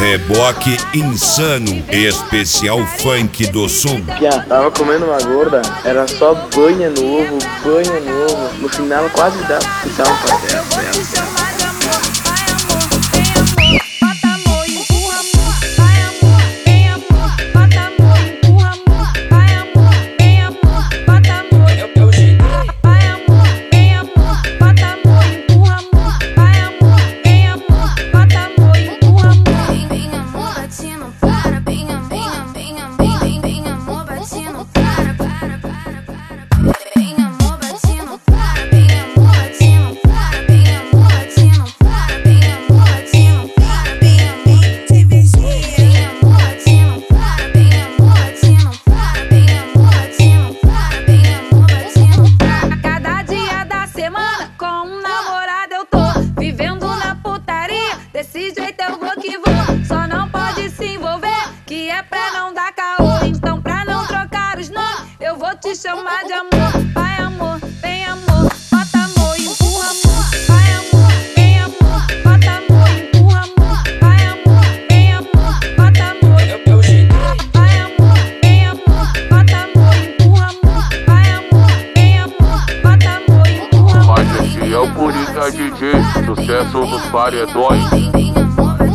Reboque insano, especial funk do sul. Piá, tava comendo uma gorda, era só banha no ovo, banha no ovo. No final quase dava um pastel. Desse jeito eu vou que vou, só não pode se envolver, que é pra não dar caô. Então pra não trocar os nomes, eu vou te chamar de amor. Vai amor, vem amor, bota amor, empurra amor. Vai amor, vem amor, bota amor, empurra amor. Vai amor, vem amor, bota amor. Vai amor, vem amor, bota amor, empurra amor. Vai amor, vem amor, bota amor, empurra amor. Mas esse é o Coringa DJ, sucesso dos paredões.